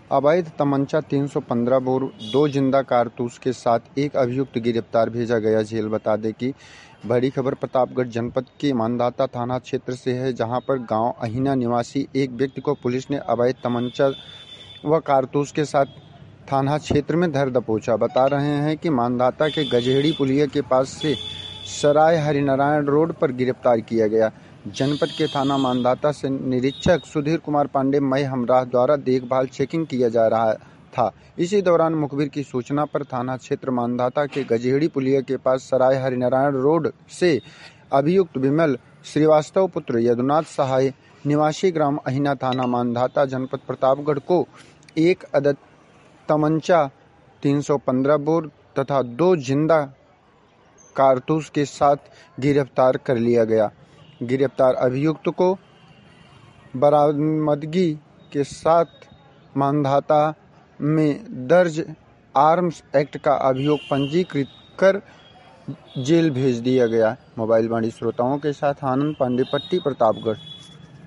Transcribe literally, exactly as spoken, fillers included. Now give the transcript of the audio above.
अवैध तमंचा तीन सौ पंद्रह बोर दो जिंदा कारतूस के साथ एक अभियुक्त गिरफ्तार भेजा गया जेल। बता दें कि बड़ी खबर प्रतापगढ़ जनपद के मांधाता थाना क्षेत्र से है, जहां पर गांव अहिना निवासी एक व्यक्ति को पुलिस ने अवैध तमंचा व कारतूस के साथ थाना क्षेत्र में धर दबोचा। बता रहे हैं कि मांधाता के गजेड़ी पुलिया के पास से सराय हरिनारायण रोड पर गिरफ्तार किया गया। जनपद के थाना मांधाता से निरीक्षक सुधीर कुमार पांडे मई हमराह द्वारा देखभाल चेकिंग किया जा रहा था। इसी दौरान मुखबिर की सूचना पर थाना क्षेत्र मांधाता के गजेड़ी पुलिया के पास सराय हरिनारायण रोड से अभियुक्त विमल श्रीवास्तव पुत्र यदुनाथ सहाय निवासी ग्राम अहिना थाना मांधाता जनपद प्रतापगढ़ को एक अदद तमंचा तीन सौ पंद्रह बोर तथा दो जिंदा कारतूस के साथ गिरफ्तार कर लिया गया। गिरफ्तार अभियुक्त को बरामदगी के साथ मांधाता में दर्ज आर्म्स एक्ट का अभियोग पंजीकृत कर जेल भेज दिया गया। मोबाइल वाणी श्रोताओं के साथ आनंद पांडे, पट्टी, प्रतापगढ़।